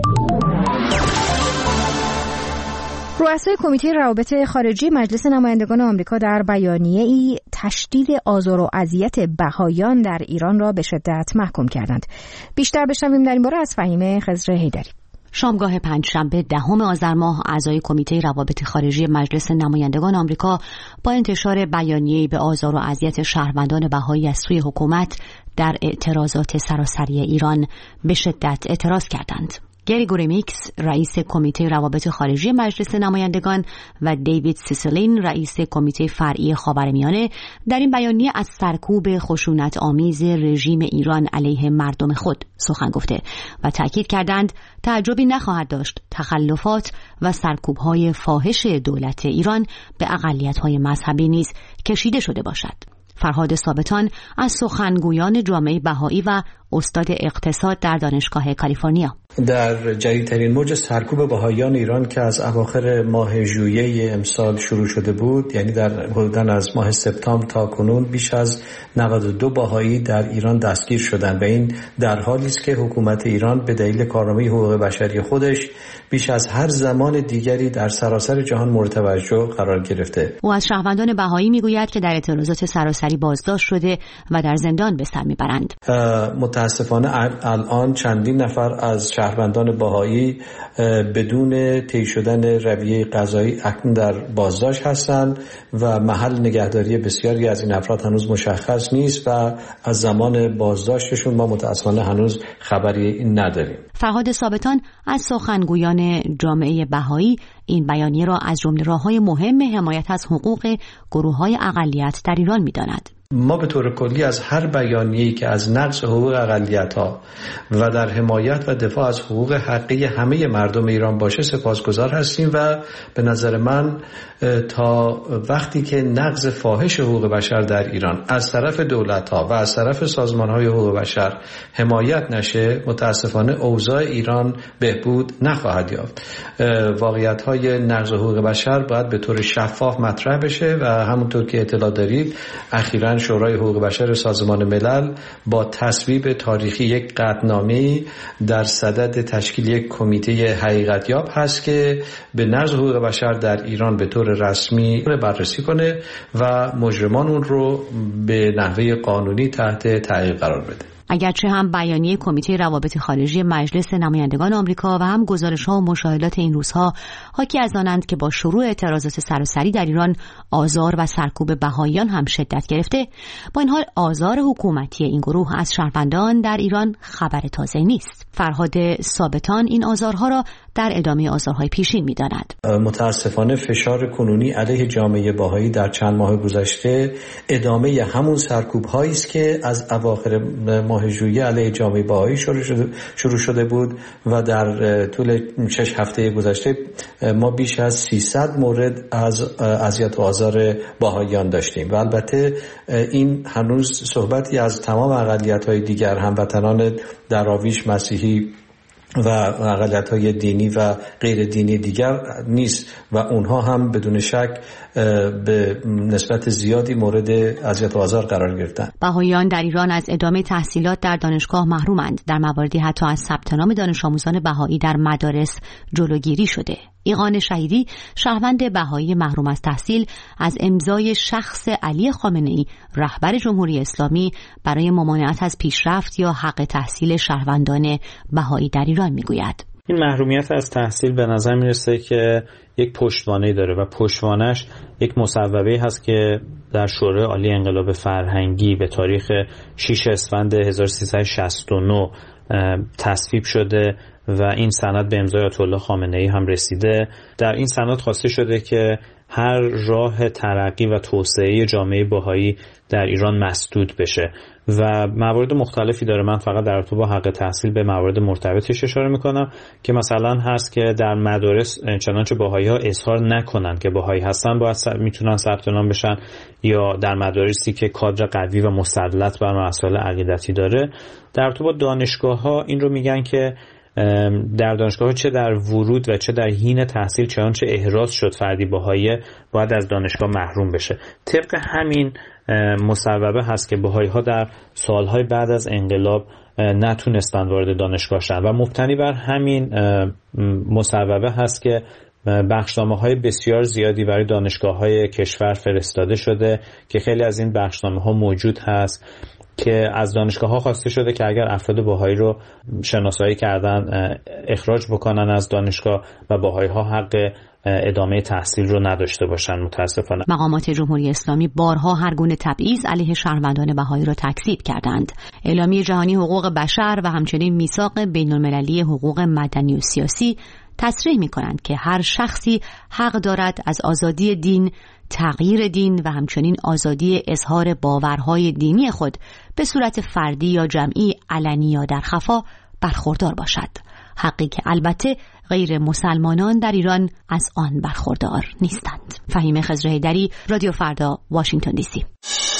رؤسای کمیته روابط خارجی مجلس نمایندگان آمریکا در بیانیه‌ای تشدید آزار و اذیت بهائیان در ایران را به شدت محکوم کردند. بیشتر بشنویم در این باره از فهیمه خضر حیدری. شامگاه پنجشنبه 10 آذر ماه اعضای کمیته روابط خارجی مجلس نمایندگان آمریکا با انتشار بیانیه‌ای به آزار و اذیت شهروندان بهایی از سوی حکومت در اعتراضات سراسری ایران به شدت اعتراض کردند. گریگوری میکس رئیس کمیته روابط خارجی مجلس نمایندگان و دیوید سیسلین رئیس کمیته فرعی خاورمیانه در این بیانیه از سرکوب خشونت آمیز رژیم ایران علیه مردم خود سخن گفته و تاکید کردند تعجبی نخواهد داشت تخلفات و سرکوب‌های فاحش دولت ایران به اقلیت‌های مذهبی نیز کشیده شده باشد. فرهاد ثابتان از سخنگویان جامعه بهایی و استاد اقتصاد در دانشگاه کالیفرنیا: در جدیدترین موج سرکوب بهاییان ایران که از اواخر ماه ژوئیه امسال شروع شده بود، یعنی در حدوداً از ماه سپتامبر تا کنون بیش از 92 بهایی در ایران دستگیر شدند و این در حالی است که حکومت ایران به دلیل کارنامه حقوق بشری خودش بیش از هر زمان دیگری در سراسر جهان مورد توجه قرار گرفته. او از شهروندان بهایی میگوید که در اعتراضات سراسری بازداشت شده و در زندان به سر میبرند. متاسفانه الان چندین نفر از شهروندان بهایی بدون طی شدن رویه قضایی اکنون در بازداشت هستند و محل نگهداری بسیاری از این افراد هنوز مشخص نیست و از زمان بازداشتشون ما متاسفانه هنوز خبری نداریم. فرهاد ثابتان از سخنگویان جامعه بهایی این بیانیه را از جمله راه‌های مهم حمایت از حقوق گروه‌های اقلیت در ایران می‌داند. ما به طور کلی از هر بیانیه‌ای که از نقض حقوق اقلیت‌ها و در حمایت و دفاع از حقوق حقیقی همه مردم ایران باشه سپاسگزار هستیم و به نظر من تا وقتی که نقض فاحش حقوق بشر در ایران از طرف دولت‌ها و از طرف سازمان‌های حقوق بشر حمایت نشه متاسفانه اوضاع ایران بهبود نخواهد یافت. واقعیت‌های نقض حقوق بشر باید به طور شفاف مطرح بشه و همونطور که اطلاع دارید اخیراً شورای حقوق بشر سازمان ملل با تصویب تاریخی یک قطعنامه‌ای در صدد تشکیل یک کمیته حقیقت‌یاب هست که به نقض حقوق بشر در ایران به طور رسمی بررسی کنه و مجرمان اون رو به نحوه قانونی تحت تحقیق قرار بده. اگرچه هم بیانیه کمیته روابط خارجی مجلس نمایندگان آمریکا و هم گزارش‌ها و مشاهدات این روزها حاکی از آنند که با شروع اعتراضات سراسری در ایران آزار و سرکوب بهاییان هم شدت گرفته، با این حال آزار حکومتی این گروه از شهروندان در ایران خبر تازه نیست. فرهاد ثابتان این آزارها را در ادامه آزارهای پیشین می‌داند. متاسفانه فشار کنونی علیه جامعه بهایی در چند ماه گذشته ادامه همون سرکوب‌هایی است که از اواخر ماه ژوئیه علیه جامعه بهایی شروع شده بود و در طول 6 هفته گذشته ما بیش از 300 مورد از اذیت و آزار بهاییان داشتیم و البته این هنوز صحبتی از تمام اقلیت‌های دیگر هموطنان دراویش، مسیحی و اقلیت‌های دینی و غیر دینی دیگر نیست و اونها هم بدون شک به نسبت زیادی مورد اذیت و آزار قرار گرفتند. بهاییان در ایران از ادامه تحصیلات در دانشگاه محرومند. در مواردی حتی از ثبت نام دانش آموزان بهایی در مدارس جلوگیری شده. ایقان شهیدی، شهروند بهایی محروم از تحصیل، از امضای شخص علی خامنه‌ای رهبر جمهوری اسلامی برای ممانعت از پیشرفت یا حق تحصیل شهروندان بهایی در ایران میگوید: این محرومیت از تحصیل به نظر میرسه که یک پشتوانه‌ای داره و پشتوانش یک مصوبه‌ای هست که در شورای عالی انقلاب فرهنگی به تاریخ 6 اسفند 1369 تصویب شده و این سند به امضای آیت الله خامنه‌ای هم رسیده. در این سند خواسته شده که هر راه ترقی و توسعه جامعه بهایی در ایران مسدود بشه و موارد مختلفی داره. من فقط در ارتباط با حق تحصیل به موارد مرتبطش اشاره میکنم که مثلا هست که در مدارس چنانچه بهایی ها اظهار نکنن که بهایی هستن باید میتونن ثبت نام بشن، یا در مدارسی که کادر قوی و مسلط بر مسائل عقیدتی داره. در ارتباط با دانشگاه ها این رو میگن که در دانشگاه چه در ورود و چه در حین تحصیل چنانچه احراز شد فردی بهایی باید از دانشگاه محروم بشه. طبق همین مصوبه هست که بهایی ها در سالهای بعد از انقلاب نتونستند وارد دانشگاه شدن و مبتنی بر همین مصوبه هست که بخشنامه‌های بسیار زیادی برای دانشگاه‌های کشور فرستاده شده که خیلی از این بخشنامه‌ها موجود هست که از دانشگاه‌ها خواسته شده که اگر افراد بهایی رو شناسایی کردن اخراج بکنن از دانشگاه و بهایی‌ها حق ادامه تحصیل رو نداشته باشن. متاسفانه مقامات جمهوری اسلامی بارها هر گونه تبعیض علیه شهروندان بهایی را تکذیب کردند. اعلامیه جهانی حقوق بشر و همچنین میثاق بین‌المللی حقوق مدنی و سیاسی تصریح می‌کنند که هر شخصی حق دارد از آزادی دین، تغییر دین و همچنین آزادی اظهار باورهای دینی خود به صورت فردی یا جمعی، علنی یا در خفا برخوردار باشد. حقی که البته غیر مسلمانان در ایران از آن برخوردار نیستند. فهیمه خضرحیدری، رادیو فردا، واشنگتن دی سی.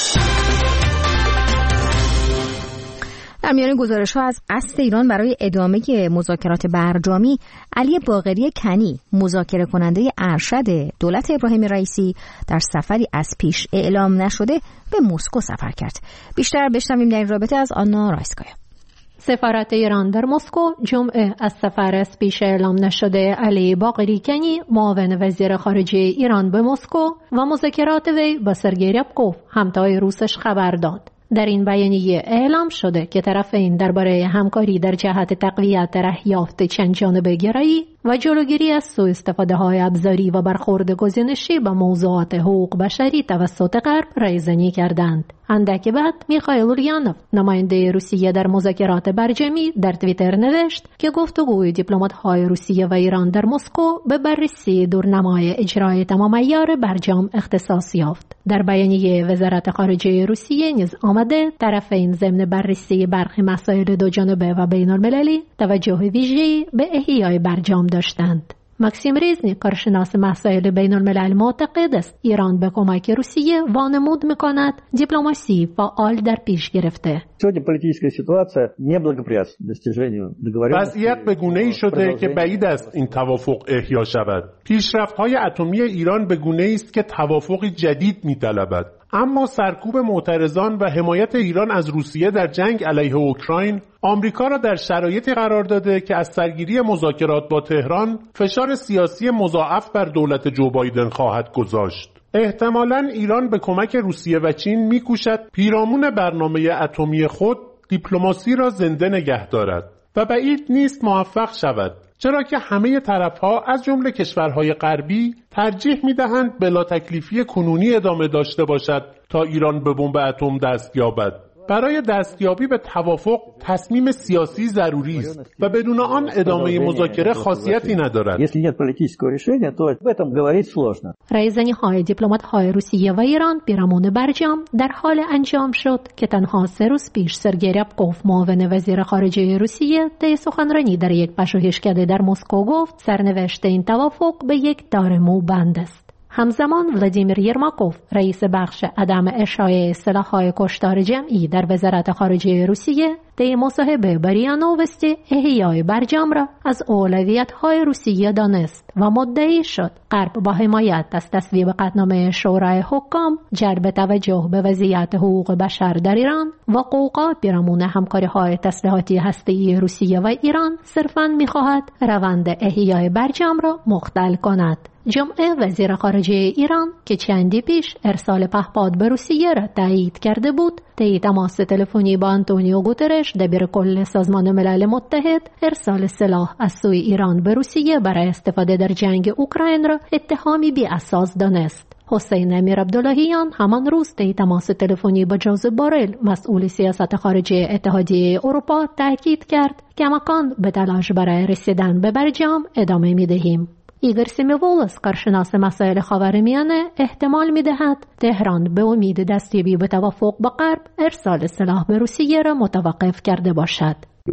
در میان گزارش‌ها از قصد ایران برای ادامه مذاکرات برجامی، علی باقری کنی، مذاکره کننده ارشد دولت ابراهیم رئیسی، در سفری از پیش اعلام نشده به مسکو سفر کرد. بیشتر بشنویم در این رابطه از آنا رایسکایا. سفارت ایران در مسکو جمعه از سفر از پیش اعلام نشده علی باقری کنی، معاون وزیر خارجه ایران به مسکو و مذاکرات وی با سرگئی ریبکوف، همتای روسش، خبر داد. در این بیانیه اعلام شده که طرفین درباره همکاری در جهت تقویت رهیافت چند جانبه گرایی و جلوگیری از سوء استفاده های ابزاری و برخورد گزینشی به موضوعات حقوق بشری توسط غرب رایزنی کردند. اندکی بعد میخائیل اولینوف، نماینده روسیه در مذاکرات برجامی، در توییتر نوشت که گفتگوی دیپلمات‌های روسیه و ایران در مسکو به بررسی دورنمای اجرای تمام عیار برجام اختصاص یافت. در بیانیه وزارت خارجه روسیه نیز آمده طرفین ضمن بررسی برخی مسائل دوجانبه و بین‌المللی توجه ویژه‌ای به احیای برجام داشتند. ماکسیم ریزنی، کارشناس مسائل بین الملل، معتقد است ایران به کمک روسیه وانمود می‌کند دیپلماسی فعال در پیش گرفته. وضعیت به گونه‌ای شده که بعید است این توافق احیا شود. پیشرفت‌های اتمی ایران به گونه‌ای است که توافقی جدید می‌طلبد. اما سرکوب معترضان و حمایت ایران از روسیه در جنگ علیه اوکراین آمریکا را در شرایطی قرار داده که از سرگیری مذاکرات با تهران فشار سیاسی مضاعف بر دولت جو بایدن خواهد گذاشت. احتمالاً ایران به کمک روسیه و چین می‌کوشد پیرامون برنامه اتمی خود دیپلماسی را زنده نگه دارد و بعید نیست موفق شود، چرا که همه طرف‌ها از جمله کشورهای غربی ترجیح می‌دهند بلا تکلیفی کنونی ادامه داشته باشد تا ایران به بمب اتم دست یابد. برای دستیابی به توافق تصمیم سیاسی ضروری است و بدون آن ادامه مذاکره خاصیتی ندارد. رایزنی‌های دیپلمات‌های روسیه و ایران پیرامون برجام در حال انجام شد که تنها 3 روز پیش سرگئی ریبکوف، معاون وزیر خارجه روسیه، طی سخنرانی در یک پژوهشکده در مسکو گفت سرنوشت این توافق به یک تار موبند است. همزمان ولادیمیر یرماکوف، رئیس بخش عدم اشاعه سلاح‌های کشتار جمعی در وزارت خارجه روسیه، طی مصاحبه با ریا نووستی احیای برجام را از اولویت‌های روسیه دانست و مدعی شد غرب با حمایت از تصویب قطعنامه شورای حکام، جلب توجه به وضعیت حقوق بشر در ایران و قوقا پیرامون همکاری‌های تسلیحاتی هسته‌ای روسیه و ایران صرفاً می‌خواهد روند احیای برجام را مختل کند. جمعه وزیر خارجه ایران که چندی پیش ارسال پهپاد به روسیه را تایید کرده بود، طی تماس تلفنی با آنتونیو گوترش، دبیرکل سازمان ملل متحد، ارسال سلاح از سوی ایران به روسیه برای استفاده در جنگ اوکراین را اتهامی بی اساس دانست. حسین امیر عبداللهیان همان روز طی تماس تلفنی با جوزف بورل، مسئول سیاست خارجه اتحادیه اروپا، تاکید کرد که کماکان به تلاش برای رسیدن به برجام ادامه می‌دهیم. ایگور سیمیوولس، کارشناس مسائل خاورمیانه، احتمال می‌دهد تهران به امید دستیابی به توافق با غرب ارسال سلاح به روسیه را متوقف کرده باشد.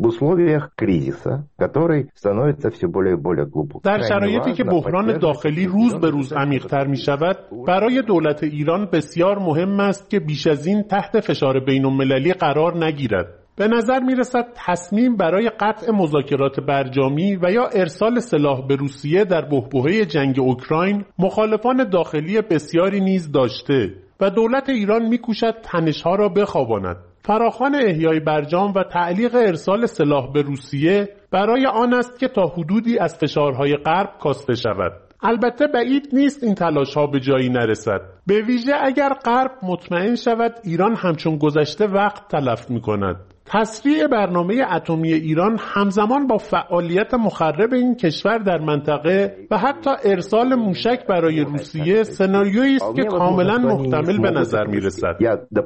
در شرایطی که بحران داخلی روز به روز عمیق‌تر می‌شود، برای دولت ایران بسیار مهم است که بیش از این تحت فشار بین‌المللی قرار نگیرد. به نظر می‌رسد تصمیم برای قطع مذاکرات برجامی و یا ارسال سلاح به روسیه در بحبوحه جنگ اوکراین مخالفان داخلی بسیاری نیز داشته و دولت ایران می‌کوشد تنش‌ها را بخواباند. فراخوان احیای برجام و تعلیق ارسال سلاح به روسیه برای آن است که تا حدودی از فشارهای غرب کاسته شود. البته بعید نیست این تلاش‌ها به جایی نرسد، به ویژه اگر غرب مطمئن شود ایران همچون گذشته وقت تلف می‌کند. تسریع برنامه اتمی ایران همزمان با فعالیت مخرب این کشور در منطقه و حتی ارسال موشک برای روسیه سناریویی است که کاملا محتمل به نظر می‌رسد.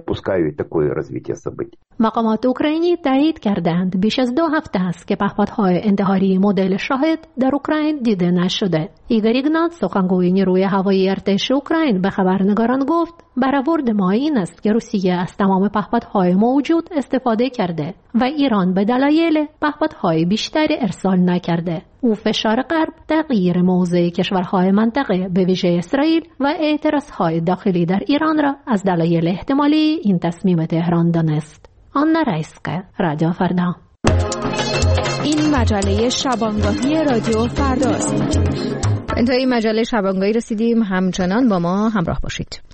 مقامات اوکراینی تایید کردند بیش از 2 هفته است که پهپادهای انتحاری مدل شاهد در اوکراین دیده نشده. ایگور ایگنات، سخنگوی نیروی هوایی ارتش اوکراین، به خبرنگاران گفت برآورد ما این است که روسیه از تمام پهپادهای موجود استفاده کرده و ایران به دلایل پهپادهای بیشتری ارسال نکرده. او فشار غرب تغییر موضع کشورهای منطقه به ویژه اسرائیل و اعتراضهای داخلی در ایران را از دلایل احتمالی این تصمیم تهران دانست. آنا رایسکه، رادیو فردا. این مجله شبانگاهی رادیو فرداست. انتهای مجله شبانگاهی رسیدیم، همچنان با ما همراه باشید.